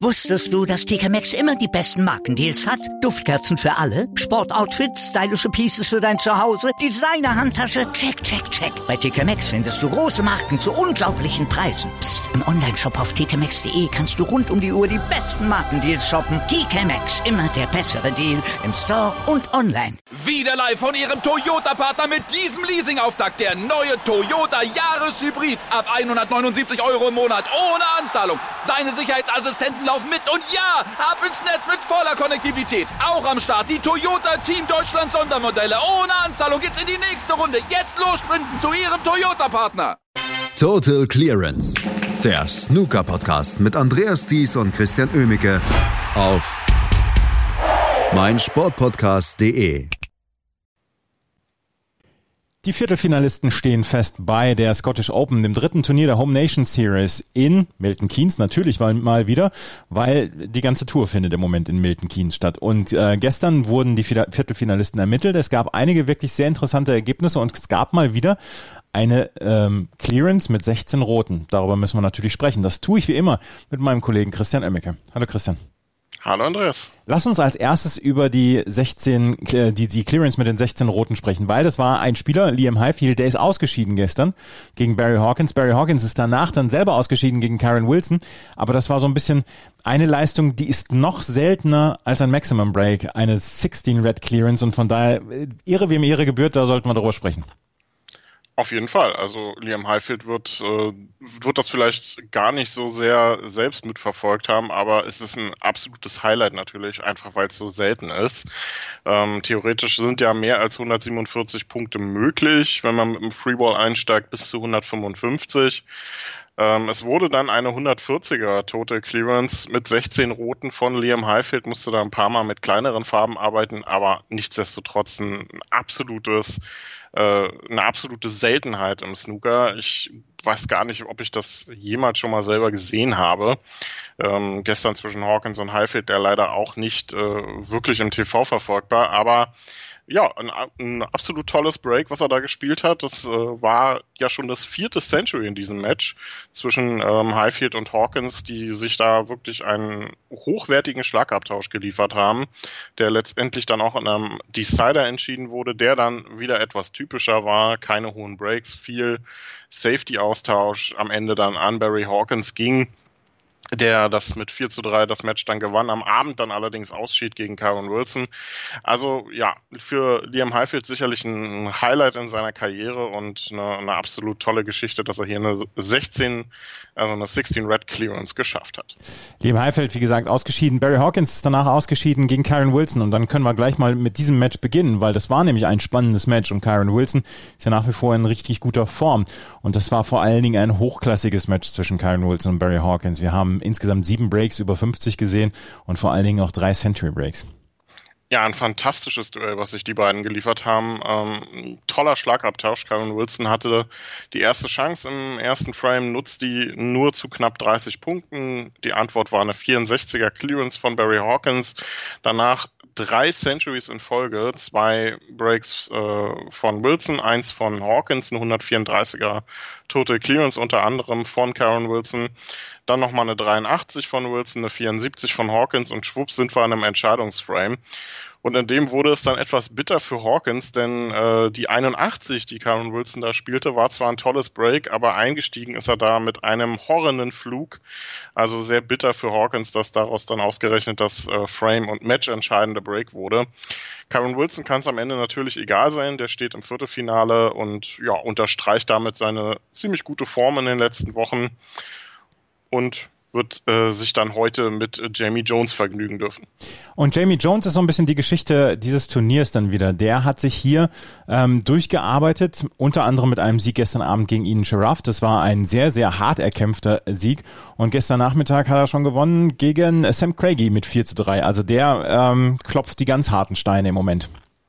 Wusstest du, dass TK Maxx immer die besten Markendeals hat? Duftkerzen für alle, Sportoutfits, stylische Pieces für dein Zuhause, Designer-Handtasche, check, check, check. Bei TK Maxx findest du große Marken zu unglaublichen Preisen. Psst. Im Onlineshop auf tkmaxx.de kannst du rund um die Uhr die besten Markendeals shoppen. TK Maxx, immer der bessere Deal im Store und online. Wieder live von Ihrem Toyota-Partner mit diesem Leasing-Auftakt. Der neue Toyota Jahreshybrid. Ab 179 € im Monat. Ohne Anzahlung. Seine Sicherheitsassistenten laufen mit. Und ja, ab ins Netz mit voller Konnektivität. Auch am Start die Toyota Team Deutschland Sondermodelle. Ohne Anzahlung geht's in die nächste Runde. Jetzt los sprinten zu Ihrem Toyota-Partner. Total Clearance. Der Snooker-Podcast mit Andreas Thies und Christian Oemicke auf meinsportpodcast.de. Die Viertelfinalisten stehen fest bei der Scottish Open, dem dritten Turnier der Home Nations Series in Milton Keynes. Natürlich mal wieder, weil die ganze Tour findet im Moment in Milton Keynes statt. Und gestern wurden die Viertelfinalisten ermittelt. Es gab einige wirklich sehr interessante Ergebnisse und es gab mal wieder eine Clearance mit 16 Roten. Darüber müssen wir natürlich sprechen. Das tue ich wie immer mit meinem Kollegen Christian Oemicke. Hallo Christian. Hallo Andreas. Lass uns als erstes über die Clearance mit den 16 Roten sprechen, weil das war ein Spieler, Liam Highfield, der ist ausgeschieden gestern gegen Barry Hawkins. Barry Hawkins ist danach dann selber ausgeschieden gegen Karen Wilson, aber das war so ein bisschen eine Leistung, die ist noch seltener als ein Maximum Break, eine 16 Red Clearance und von daher, Ehre wem Ehre gebührt, da sollten wir darüber sprechen. Auf jeden Fall. Also Liam Highfield wird das vielleicht gar nicht so sehr selbst mitverfolgt haben, aber es ist ein absolutes Highlight natürlich, einfach weil es so selten ist. Theoretisch sind ja mehr als 147 Punkte möglich, wenn man mit dem Freeball einsteigt, bis zu 155. Es wurde dann eine 140er Total Clearance mit 16 Roten von Liam Highfield, musste da ein paar Mal mit kleineren Farben arbeiten, aber nichtsdestotrotz eine absolute Seltenheit im Snooker. Ich weiß gar nicht, ob ich das jemals schon mal selber gesehen habe. Gestern zwischen Hawkins und Highfield, der leider auch nicht wirklich im TV verfolgbar, aber ja, ein absolut tolles Break, was er da gespielt hat. Das war ja schon das 4. Century in diesem Match zwischen Highfield und Hawkins, die sich da wirklich einen hochwertigen Schlagabtausch geliefert haben, der letztendlich dann auch in einem Decider entschieden wurde, der dann wieder etwas typischer war. Keine hohen Breaks, viel Safety-Austausch. Am Ende dann an Barry Hawkins ging, der das mit 4:3 das Match dann gewann, am Abend dann allerdings ausschied gegen Karen Wilson. Also ja, für Liam Highfield sicherlich ein Highlight in seiner Karriere und eine absolut tolle Geschichte, dass er hier eine 16 Red Clearance geschafft hat. Liam Highfield, wie gesagt, ausgeschieden. Barry Hawkins ist danach ausgeschieden gegen Karen Wilson und dann können wir gleich mal mit diesem Match beginnen, weil das war nämlich ein spannendes Match und Karen Wilson ist ja nach wie vor in richtig guter Form und das war vor allen Dingen ein hochklassiges Match zwischen Karen Wilson und Barry Hawkins. Wir haben insgesamt 7 Breaks über 50 gesehen und vor allen Dingen auch 3 Century Breaks. Ja, ein fantastisches Duell, was sich die beiden geliefert haben. Toller Schlagabtausch. Karen Wilson hatte die erste Chance im ersten Frame, nutzt die nur zu knapp 30 Punkten. Die Antwort war eine 64er Clearance von Barry Hawkins. Danach 3 Centuries in Folge, 2 Breaks von Wilson, 1 von Hawkins, eine 134er Total Clearance unter anderem von Karen Wilson. Dann nochmal eine 83 von Wilson, eine 74 von Hawkins und schwupps sind wir in einem Entscheidungsframe. Und in dem wurde es dann etwas bitter für Hawkins, denn die 81, die Karen Wilson da spielte, war zwar ein tolles Break, aber eingestiegen ist er da mit einem horrenden Flug. Also sehr bitter für Hawkins, dass daraus dann ausgerechnet das Frame- und Match-entscheidende Break wurde. Karen Wilson kann es am Ende natürlich egal sein, der steht im Viertelfinale und ja, unterstreicht damit seine ziemlich gute Form in den letzten Wochen und wird sich dann heute mit Jamie Jones vergnügen dürfen. Und Jamie Jones ist so ein bisschen die Geschichte dieses Turniers dann wieder. Der hat sich hier durchgearbeitet, unter anderem mit einem Sieg gestern Abend gegen Ian Sharaf. Das war ein sehr, sehr hart erkämpfter Sieg. Und gestern Nachmittag hat er schon gewonnen gegen Sam Craigie mit 4:3. Also der klopft die ganz harten Steine im Moment.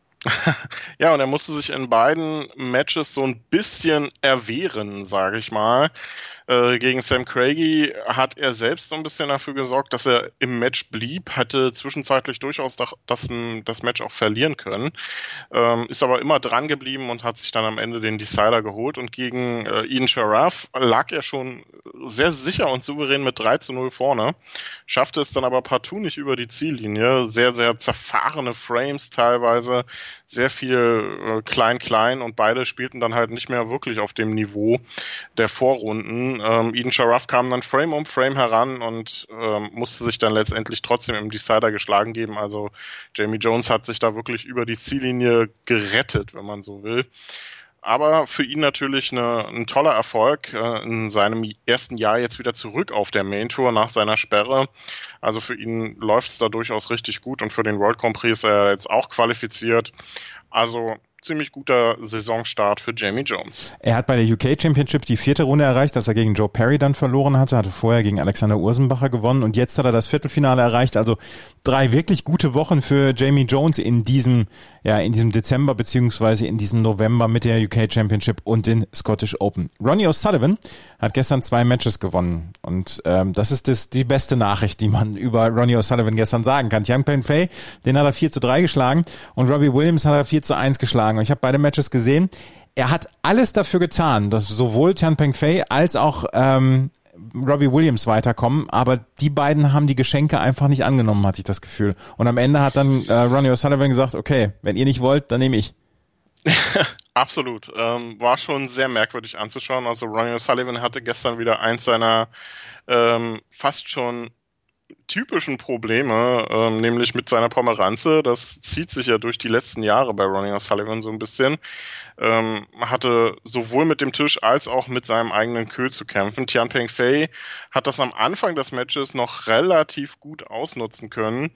Ja, und er musste sich in beiden Matches so ein bisschen erwehren, sage ich mal. Gegen Sam Craigie hat er selbst so ein bisschen dafür gesorgt, dass er im Match blieb, hatte zwischenzeitlich durchaus das Match auch verlieren können, ist aber immer dran geblieben und hat sich dann am Ende den Decider geholt, und gegen Ian Sharaf lag er schon sehr sicher und souverän mit 3-0 vorne, schaffte es dann aber partout nicht über die Ziellinie, sehr, sehr zerfahrene Frames teilweise, sehr viel klein, und beide spielten dann halt nicht mehr wirklich auf dem Niveau der Vorrunden. Eden Sharaf kam dann Frame um Frame heran und musste sich dann letztendlich trotzdem im Decider geschlagen geben. Also Jamie Jones hat sich da wirklich über die Ziellinie gerettet, wenn man so will. Aber für ihn natürlich ein toller Erfolg, in seinem ersten Jahr jetzt wieder zurück auf der Main Tour nach seiner Sperre. Also für ihn läuft es da durchaus richtig gut, und für den World Grand Prix ist er jetzt auch qualifiziert. Also ziemlich guter Saisonstart für Jamie Jones. Er hat bei der UK Championship die 4. Runde erreicht, dass er gegen Joe Perry dann verloren hatte vorher gegen Alexander Ursenbacher gewonnen, und jetzt hat er das Viertelfinale erreicht. Also 3 wirklich gute Wochen für Jamie Jones in diesem Dezember beziehungsweise in diesem November mit der UK Championship und den Scottish Open. Ronnie O'Sullivan hat gestern 2 Matches gewonnen, und das ist die beste Nachricht, die man über Ronnie O'Sullivan gestern sagen kann. Tian Peng-Fei, den hat er 4-3 geschlagen, und Robbie Williams hat er 4-1 geschlagen. Ich habe beide Matches gesehen. Er hat alles dafür getan, dass sowohl Tian Peng-Fei als auch Robbie Williams weiterkommen, aber die beiden haben die Geschenke einfach nicht angenommen, hatte ich das Gefühl. Und am Ende hat dann Ronnie O'Sullivan gesagt, okay, wenn ihr nicht wollt, dann nehme ich. Absolut. War schon sehr merkwürdig anzuschauen. Also Ronnie O'Sullivan hatte gestern wieder eins seiner fast schon typischen Probleme, nämlich mit seiner Pomeranze. Das zieht sich ja durch die letzten Jahre bei Ronnie O'Sullivan so ein bisschen. Hatte sowohl mit dem Tisch als auch mit seinem eigenen Queue zu kämpfen. Tian Peng-Fei hat das am Anfang des Matches noch relativ gut ausnutzen können.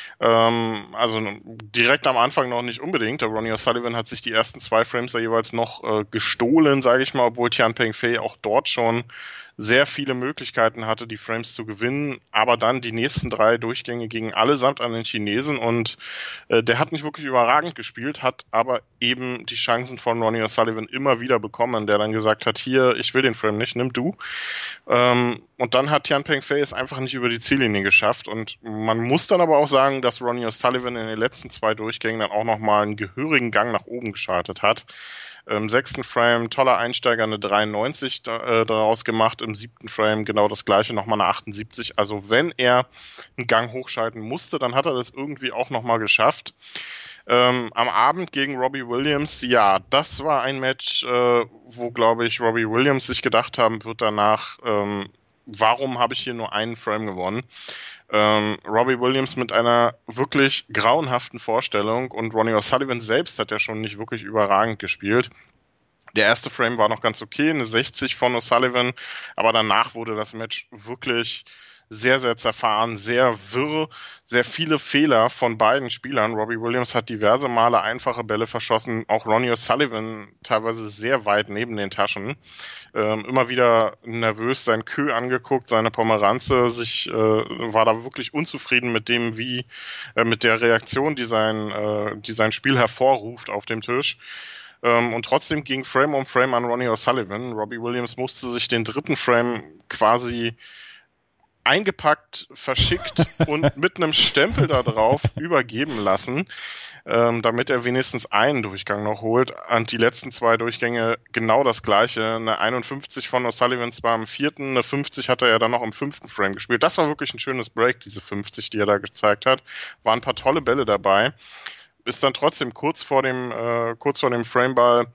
Also direkt am Anfang noch nicht unbedingt. Der Ronnie O'Sullivan hat sich die ersten 2 Frames ja jeweils noch gestohlen, sage ich mal, obwohl Tian Peng-Fei auch dort schon sehr viele Möglichkeiten hatte, die Frames zu gewinnen, aber dann die nächsten 3 Durchgänge gingen allesamt an den Chinesen, und der hat nicht wirklich überragend gespielt, hat aber eben die Chancen von Ronnie O'Sullivan immer wieder bekommen, der dann gesagt hat, hier, ich will den Frame nicht, nimm du. Und dann hat Tian Peng-Fei es einfach nicht über die Ziellinie geschafft, und man muss dann aber auch sagen, dass Ronnie O'Sullivan in den letzten 2 Durchgängen dann auch nochmal einen gehörigen Gang nach oben geschaltet hat. Im 6. Frame toller Einsteiger, eine 93 daraus gemacht, im 7. Frame genau das gleiche, nochmal eine 78. Also wenn er einen Gang hochschalten musste, dann hat er das irgendwie auch nochmal geschafft. Am Abend gegen Robbie Williams, ja, das war ein Match, wo, glaube ich, Robbie Williams sich gedacht haben wird danach, warum habe ich hier nur einen Frame gewonnen? Robbie Williams mit einer wirklich grauenhaften Vorstellung, und Ronnie O'Sullivan selbst hat ja schon nicht wirklich überragend gespielt. Der erste Frame war noch ganz okay, eine 60 von O'Sullivan, aber danach wurde das Match wirklich sehr, sehr zerfahren, sehr wirr, sehr viele Fehler von beiden Spielern. Robbie Williams hat diverse Male einfache Bälle verschossen, auch Ronnie O'Sullivan teilweise sehr weit neben den Taschen. Immer wieder nervös sein Queue angeguckt, seine Pomeranze, war da wirklich unzufrieden mit dem, mit der Reaktion, die sein Spiel hervorruft auf dem Tisch. Und trotzdem ging Frame um Frame an Ronnie O'Sullivan. Robbie Williams musste sich den 3. Frame quasi eingepackt, verschickt und mit einem Stempel da drauf übergeben lassen, damit er wenigstens einen Durchgang noch holt. Und die letzten 2 Durchgänge genau das gleiche. Eine 51 von O'Sullivan zwar im 4., eine 50 hatte er dann noch im 5. Frame gespielt. Das war wirklich ein schönes Break, diese 50, die er da gezeigt hat. Waren ein paar tolle Bälle dabei. Ist dann trotzdem kurz vor dem Frameball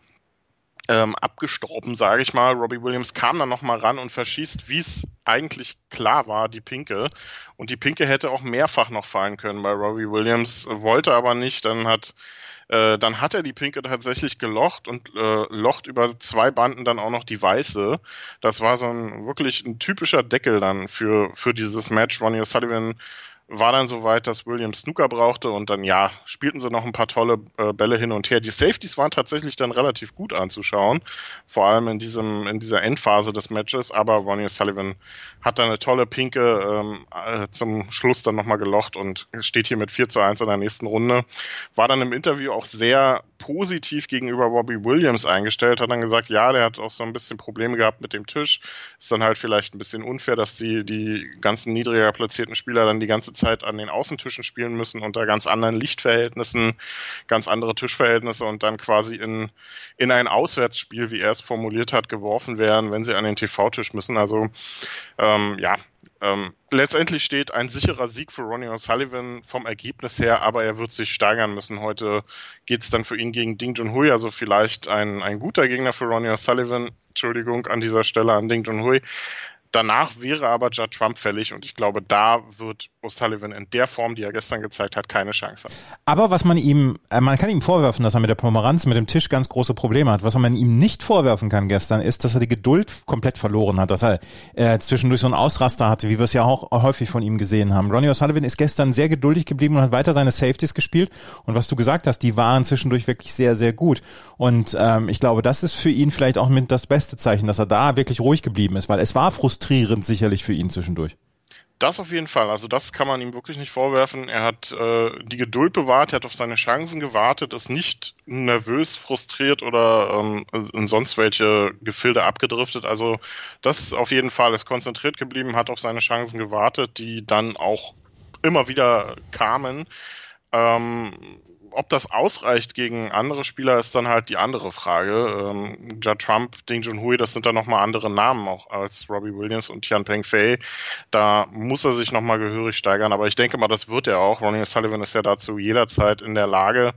abgestorben, sage ich mal. Robbie Williams kam dann nochmal ran und verschießt, wie es eigentlich klar war, die Pinke. Und die Pinke hätte auch mehrfach noch fallen können bei Robbie Williams, wollte aber nicht. Dann hat er die Pinke tatsächlich gelocht und locht über 2 Banden dann auch noch die weiße. Das war wirklich ein typischer Deckel dann für dieses Match. Ronnie O'Sullivan war dann soweit, dass Williams Snooker brauchte und dann, spielten sie noch ein paar tolle Bälle hin und her. Die Safeties waren tatsächlich dann relativ gut anzuschauen, vor allem in dieser Endphase des Matches, aber Ronnie O'Sullivan hat dann eine tolle Pinke zum Schluss dann nochmal gelocht und steht hier mit 4:1 in der nächsten Runde. War dann im Interview auch sehr positiv gegenüber Robbie Williams eingestellt, hat dann gesagt, ja, der hat auch so ein bisschen Probleme gehabt mit dem Tisch. Ist dann halt vielleicht ein bisschen unfair, dass die ganzen niedriger platzierten Spieler dann die ganze Zeit an den Außentischen spielen müssen unter ganz anderen Lichtverhältnissen, ganz andere Tischverhältnisse und dann quasi in ein Auswärtsspiel, wie er es formuliert hat, geworfen werden, wenn sie an den TV-Tisch müssen. Also letztendlich steht ein sicherer Sieg für Ronnie O'Sullivan vom Ergebnis her, aber er wird sich steigern müssen. Heute geht es dann für ihn gegen Ding Junhui, also vielleicht ein guter Gegner für Ronnie O'Sullivan. Entschuldigung an dieser Stelle an Ding Junhui. Danach wäre aber Judd Trump fällig und ich glaube, da wird O'Sullivan in der Form, die er gestern gezeigt hat, keine Chance haben. Aber was man kann ihm vorwerfen, dass er mit der Pomeranz, mit dem Tisch ganz große Probleme hat. Was man ihm nicht vorwerfen kann gestern, ist, dass er die Geduld komplett verloren hat, dass er zwischendurch so einen Ausraster hatte, wie wir es ja auch häufig von ihm gesehen haben. Ronnie O'Sullivan ist gestern sehr geduldig geblieben und hat weiter seine Safeties gespielt und was du gesagt hast, die waren zwischendurch wirklich sehr, sehr gut und ich glaube, das ist für ihn vielleicht auch mit das beste Zeichen, dass er da wirklich ruhig geblieben ist, weil es war frustrierend sicherlich für ihn zwischendurch. Das auf jeden Fall. Also das kann man ihm wirklich nicht vorwerfen. Er hat die Geduld bewahrt, er hat auf seine Chancen gewartet, ist nicht nervös, frustriert oder in sonst welche Gefilde abgedriftet. Also das auf jeden Fall, ist konzentriert geblieben, hat auf seine Chancen gewartet, die dann auch immer wieder kamen. Ob das ausreicht gegen andere Spieler, ist dann halt die andere Frage. Judd Trump, Ding Junhui, das sind dann nochmal andere Namen auch als Robbie Williams und Tian Pengfei. Da muss er sich nochmal gehörig steigern, aber ich denke mal, das wird er auch. Ronnie O'Sullivan ist ja dazu jederzeit in der Lage,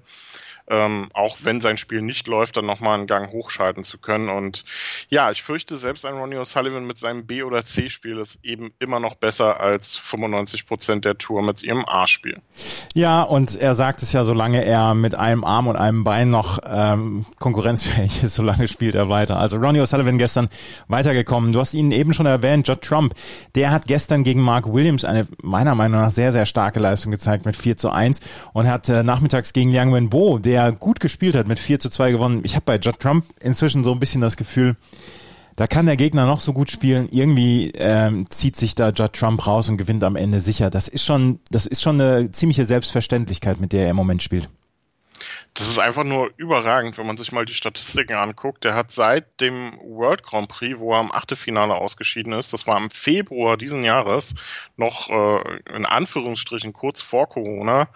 auch wenn sein Spiel nicht läuft, dann nochmal einen Gang hochschalten zu können. Und ja, ich fürchte, selbst ein Ronnie O'Sullivan mit seinem B- oder C-Spiel ist eben immer noch besser als 95% der Tour mit ihrem A-Spiel. Ja, und er sagt es ja, solange er mit einem Arm und einem Bein noch konkurrenzfähig ist, solange spielt er weiter. Also Ronnie O'Sullivan gestern weitergekommen. Du hast ihn eben schon erwähnt, Judd Trump. Der hat gestern gegen Mark Williams eine meiner Meinung nach sehr, sehr starke Leistung gezeigt mit 4:1 und hat nachmittags gegen Liang Wenbo, der gut gespielt hat, mit 4:2 gewonnen. Ich habe bei Judd Trump inzwischen so ein bisschen das Gefühl, da kann der Gegner noch so gut spielen. Irgendwie zieht sich da Judd Trump raus und gewinnt am Ende sicher. Das ist schon eine ziemliche Selbstverständlichkeit, mit der er im Moment spielt. Das ist einfach nur überragend, wenn man sich mal die Statistiken anguckt. Der hat seit dem World Grand Prix, wo er im Achtelfinale ausgeschieden ist, das war im Februar diesen Jahres, noch in Anführungsstrichen kurz vor Corona,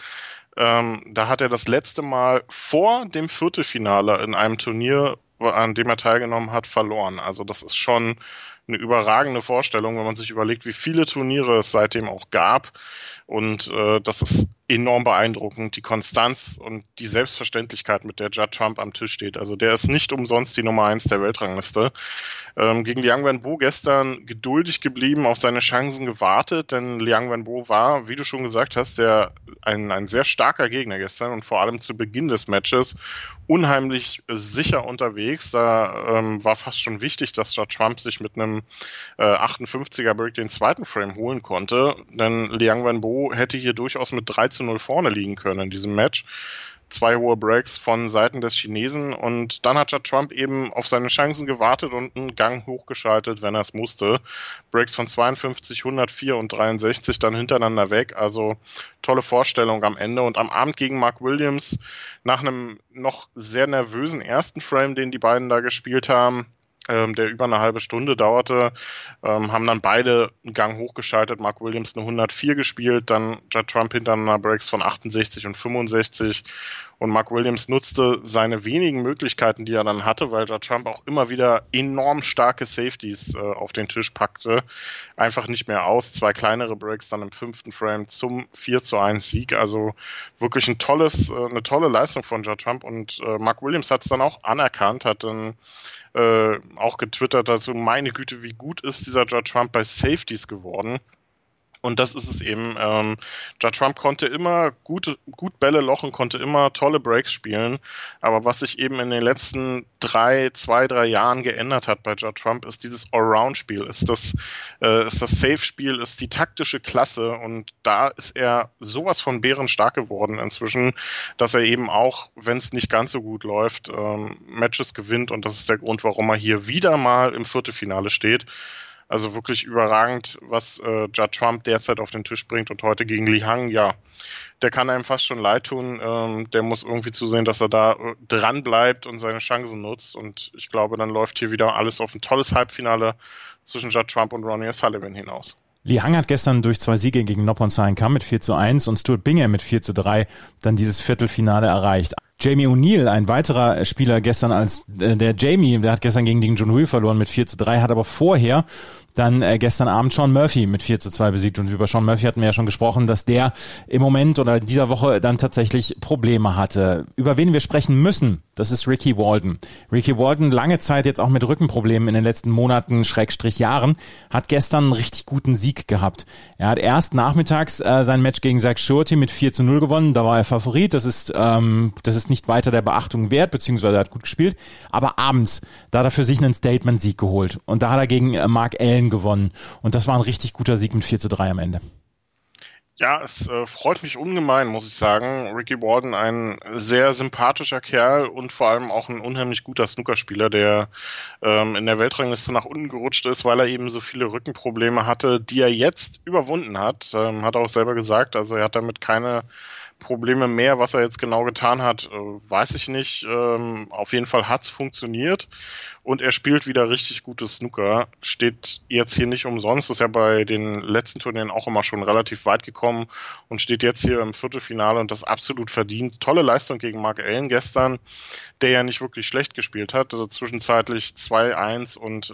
da hat er das letzte Mal vor dem Viertelfinale in einem Turnier, an dem er teilgenommen hat, verloren. Also das ist schon eine überragende Vorstellung, wenn man sich überlegt, wie viele Turniere es seitdem auch gab. Und das ist enorm beeindruckend, die Konstanz und die Selbstverständlichkeit, mit der Judd Trump am Tisch steht. Also der ist nicht umsonst die Nummer 1 der Weltrangliste. Gegen Liang Wenbo gestern geduldig geblieben, auf seine Chancen gewartet, denn Liang Wenbo war, wie du schon gesagt hast, ein sehr starker Gegner gestern und vor allem zu Beginn des Matches unheimlich sicher unterwegs. Da war fast schon wichtig, dass Judd Trump sich mit einem 58er Break den zweiten Frame holen konnte, denn Liang Wenbo hätte hier durchaus mit 3:0 vorne liegen können in diesem Match. 2 hohe Breaks von Seiten des Chinesen und dann hat Judd Trump eben auf seine Chancen gewartet und einen Gang hochgeschaltet, wenn er es musste. Breaks von 52, 104 und 63 dann hintereinander weg, also tolle Vorstellung am Ende und am Abend gegen Mark Williams nach einem noch sehr nervösen ersten Frame, den die beiden da gespielt haben, der über eine halbe Stunde dauerte, haben dann beide einen Gang hochgeschaltet. Mark Williams eine 104 gespielt, dann Judd Trump hintereinander Breaks von 68 und 65 und Mark Williams nutzte seine wenigen Möglichkeiten, die er dann hatte, weil Judd Trump auch immer wieder enorm starke Safeties auf den Tisch packte, einfach nicht mehr aus. 2 kleinere Breaks dann im 5. Frame zum 4:1 Sieg, also wirklich eine tolle Leistung von Judd Trump und Mark Williams hat es dann auch anerkannt, hat dann auch getwittert dazu, meine Güte, wie gut ist dieser Judd Trump bei Safeties geworden. Und das ist es eben. Ja Trump konnte immer gut Bälle lochen, konnte immer tolle Breaks spielen. Aber was sich eben in den letzten 2-3 Jahren geändert hat bei Ja Trump, ist dieses Allround-Spiel, ist das Safe-Spiel, ist die taktische Klasse. Und da ist er sowas von bärenstark geworden inzwischen, dass er eben auch, wenn es nicht ganz so gut läuft, Matches gewinnt. Und das ist der Grund, warum er hier wieder mal im Viertelfinale steht. Also wirklich überragend, was Ja Trump derzeit auf den Tisch bringt, und heute gegen Li Hang, ja, der kann einem fast schon leid tun. Der muss irgendwie zusehen, dass er da dran bleibt und seine Chancen nutzt, und ich glaube, dann läuft hier wieder alles auf ein tolles Halbfinale zwischen Ja Trump und Ronnie O'Sullivan hinaus. Li Hang hat gestern durch 2 Siege gegen Noppon Saen Kam mit 4:1 und Stuart Bingham mit 4:3 dann dieses Viertelfinale erreicht. Jamie O'Neill, ein weiterer Spieler gestern als der Jamie, der hat gestern gegen Ding Junhui verloren mit 4:3, hat aber vorher dann gestern Abend Sean Murphy mit 4:2 besiegt. Und über Sean Murphy hatten wir ja schon gesprochen, dass der im Moment oder dieser Woche dann tatsächlich Probleme hatte. Über wen wir sprechen müssen, das ist Ricky Walden. Ricky Walden, lange Zeit jetzt auch mit Rückenproblemen in den letzten Monaten, Jahren, hat gestern einen richtig guten Sieg gehabt. Er hat erst nachmittags sein Match gegen Zach Shorty mit 4:0 gewonnen. Da war er Favorit. Das ist nicht weiter der Beachtung wert, beziehungsweise er hat gut gespielt. Aber abends, da hat er für sich einen Statement-Sieg geholt. Und da hat er gegen Mark Allen gewonnen. Und das war ein richtig guter Sieg mit 4:3 am Ende. Ja, es freut mich ungemein, muss ich sagen. Ricky Walden, ein sehr sympathischer Kerl und vor allem auch ein unheimlich guter Snookerspieler, der in der Weltrangliste nach unten gerutscht ist, weil er eben so viele Rückenprobleme hatte, die er jetzt überwunden hat. Hat er auch selber gesagt. Also er hat damit keine Probleme mehr. Was er jetzt genau getan hat, weiß ich nicht. Auf jeden Fall hat's funktioniert. Und er spielt wieder richtig gutes Snooker. Steht jetzt hier nicht umsonst. Ist ja bei den letzten Turnieren auch immer schon relativ weit gekommen und steht jetzt hier im Viertelfinale, und das absolut verdient. Tolle Leistung gegen Mark Allen gestern, der ja nicht wirklich schlecht gespielt hat. Also zwischenzeitlich 2:1 und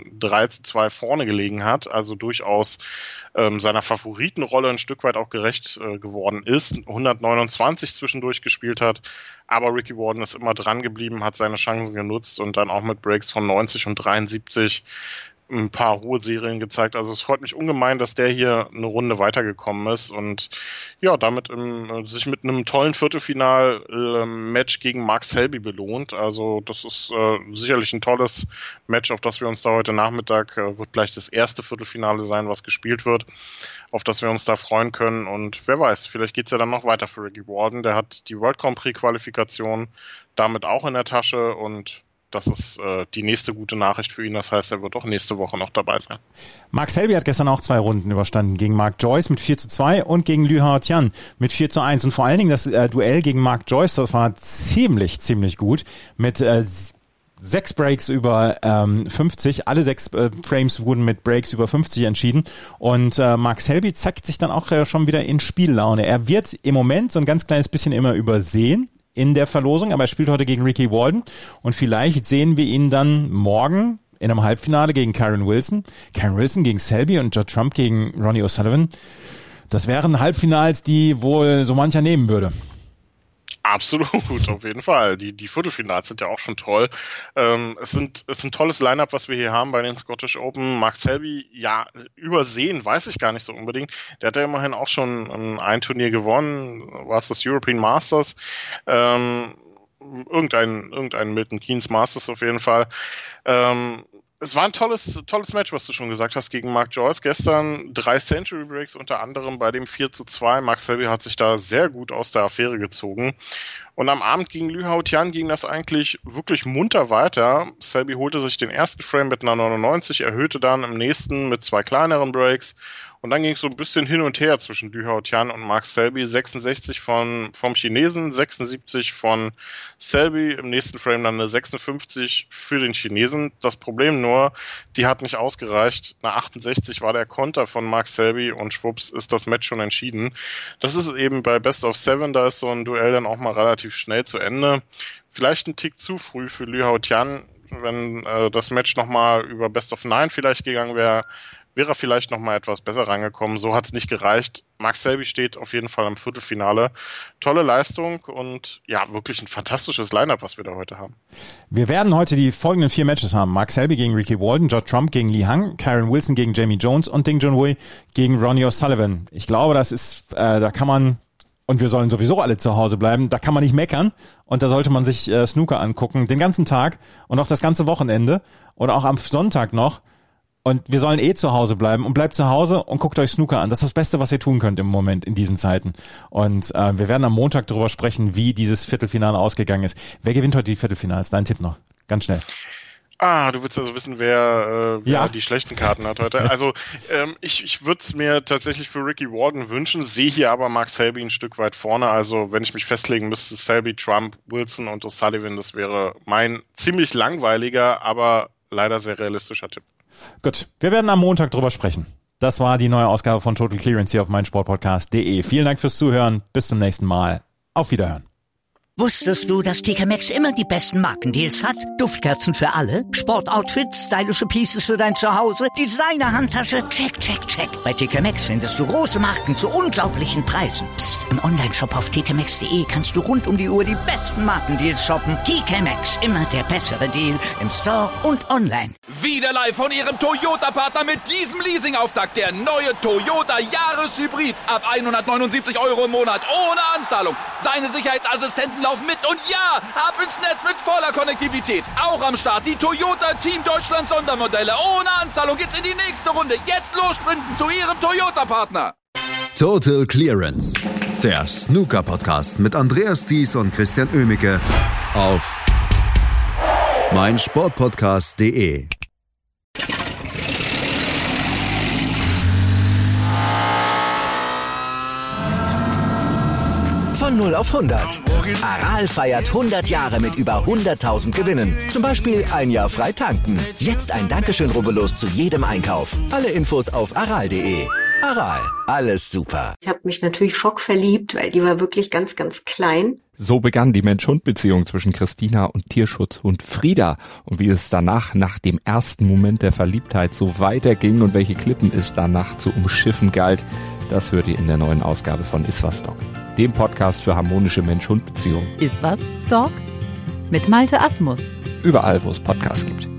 3:2 vorne gelegen hat. Also durchaus seiner Favoritenrolle ein Stück weit auch gerecht geworden ist. 129 zwischendurch gespielt hat. Aber Ricky Walden ist immer dran geblieben, hat seine Chancen genutzt und dann auch mit Breaks von 90 und 73 ein paar hohe Serien gezeigt. Also es freut mich ungemein, dass der hier eine Runde weitergekommen ist und ja, damit sich mit einem tollen Viertelfinal-Match gegen Mark Selby belohnt. Also das ist sicherlich ein tolles Match, auf das wir uns da heute Nachmittag, wird gleich das erste Viertelfinale sein, was gespielt wird, auf das wir uns da freuen können. Und wer weiß, vielleicht geht's ja dann noch weiter für Ricky Walden. Der hat die World Grand Prix Qualifikation damit auch in der Tasche, und das ist die nächste gute Nachricht für ihn. Das heißt, er wird auch nächste Woche noch dabei sein. Mark Selby hat gestern auch 2 Runden überstanden. Gegen Mark Joyce mit 4:2 und gegen Liu Hao-Tian mit 4:1. Und vor allen Dingen das Duell gegen Mark Joyce, das war ziemlich gut. Mit 6 Breaks über 50. Alle 6 Frames wurden mit Breaks über 50 entschieden. Und Mark Selby zeigt sich dann auch schon wieder in Spiellaune. Er wird im Moment so ein ganz kleines bisschen immer übersehen in der Verlosung, aber er spielt heute gegen Ricky Walden, und vielleicht sehen wir ihn dann morgen in einem Halbfinale gegen Kyren Wilson. Kyren Wilson gegen Selby und Ja Trump gegen Ronnie O'Sullivan. Das wären Halbfinals, die wohl so mancher nehmen würde. Absolut, auf jeden Fall. Die Viertelfinals sind ja auch schon toll. Es ist ein tolles Line-Up, was wir hier haben bei den Scottish Open. Mark Selby, ja, übersehen, weiß ich gar nicht so unbedingt. Der hat ja immerhin auch schon ein Turnier gewonnen. War es das European Masters? Irgendein Milton Keynes Masters auf jeden Fall. Es war ein tolles Match, was du schon gesagt hast, gegen Mark Joyce. Gestern 3 Century Breaks, unter anderem bei dem 4:2. Mark Selby hat sich da sehr gut aus der Affäre gezogen. Und am Abend gegen Liu Hao-Tian ging das eigentlich wirklich munter weiter. Selby holte sich den ersten Frame mit einer 99, erhöhte dann im nächsten mit 2 kleineren Breaks. Und dann ging es so ein bisschen hin und her zwischen Liu Hao-Tian und Mark Selby. 66 vom Chinesen, 76 von Selby. Im nächsten Frame dann eine 56 für den Chinesen. Das Problem nur, die hat nicht ausgereicht. Eine 68 war der Konter von Mark Selby und schwupps ist das Match schon entschieden. Das ist eben bei Best of 7, da ist so ein Duell dann auch mal relativ schnell zu Ende. Vielleicht ein Tick zu früh für Liu Hao-Tian. Wenn das Match nochmal über Best of 9 vielleicht gegangen wäre, wäre er vielleicht nochmal etwas besser rangekommen. So hat es nicht gereicht. Mark Selby steht auf jeden Fall im Viertelfinale. Tolle Leistung und ja, wirklich ein fantastisches Line-Up, was wir da heute haben. Wir werden heute die folgenden 4 Matches haben. Mark Selby gegen Ricky Walden, Judd Trump gegen Li Hang, Karen Wilson gegen Jamie Jones und Ding Junhui gegen Ronnie O'Sullivan. Ich glaube, das ist, da kann man, und wir sollen sowieso alle zu Hause bleiben, da kann man nicht meckern und da sollte man sich Snooker angucken, den ganzen Tag und auch das ganze Wochenende und auch am Sonntag noch. Und wir sollen zu Hause bleiben und bleibt zu Hause und guckt euch Snooker an. Das ist das Beste, was ihr tun könnt im Moment in diesen Zeiten. Und wir werden am Montag darüber sprechen, wie dieses Viertelfinale ausgegangen ist. Wer gewinnt heute die Viertelfinals? Dein Tipp noch, ganz schnell. Du willst also wissen, wer die schlechten Karten hat heute. Also ich würde es mir tatsächlich für Ricky Walden wünschen, sehe hier aber Mark Selby ein Stück weit vorne. Also wenn ich mich festlegen müsste, Selby, Trump, Wilson und O'Sullivan, das wäre mein ziemlich langweiliger, aber leider sehr realistischer Tipp. Gut, wir werden am Montag drüber sprechen. Das war die neue Ausgabe von Total Clearance hier auf meinsportpodcast.de. Vielen Dank fürs Zuhören. Bis zum nächsten Mal. Auf Wiederhören. Wusstest du, dass TK Maxx immer die besten Markendeals hat? Duftkerzen für alle, Sportoutfits, stylische Pieces für dein Zuhause, Designer-Handtasche, check, check, check. Bei TK Maxx findest du große Marken zu unglaublichen Preisen. Psst. Im Onlineshop auf tkmaxx.de kannst du rund um die Uhr die besten Markendeals shoppen. TK Maxx, immer der bessere Deal im Store und online. Wieder live von Ihrem Toyota-Partner mit diesem Leasing-Auftakt. Der neue Toyota Jahreshybrid. Ab 179 € im Monat. Ohne Anzahlung. Seine Sicherheitsassistenten laufen mit. Und ja, ab ins Netz mit voller Konnektivität. Auch am Start die Toyota Team Deutschland Sondermodelle. Ohne Anzahlung geht's in die nächste Runde. Jetzt los sprinten zu Ihrem Toyota-Partner. Total Clearance. Der Snooker-Podcast mit Andreas Thies und Christian Oemicke auf meinsportpodcast.de. Von 0 auf 100. Aral feiert 100 Jahre mit über 100.000 Gewinnen. Zum Beispiel ein Jahr frei tanken. Jetzt ein Dankeschön, rubbellos zu jedem Einkauf. Alle Infos auf aral.de. Aral, alles super. Ich habe mich natürlich schockverliebt, weil die war wirklich ganz, ganz klein. So begann die Mensch-Hund-Beziehung zwischen Christina und Tierschutzhund Frieda. Und wie es danach, nach dem ersten Moment der Verliebtheit, so weiterging und welche Klippen es danach zu umschiffen galt, das hört ihr in der neuen Ausgabe von Iswas Dog, dem Podcast für harmonische Mensch-Hund-Beziehungen. Iswas Dog? Mit Malte Asmus. Überall, wo es Podcasts gibt.